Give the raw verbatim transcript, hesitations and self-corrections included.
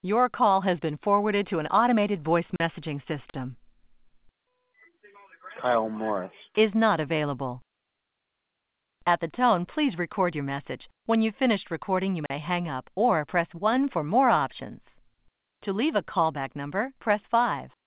Your call has been forwarded to an automated voice messaging system. Kyle Morris. Is not available. At the tone, please record your message. When you've finished recording, you may hang up or press one for more options. To leave a callback number, press five.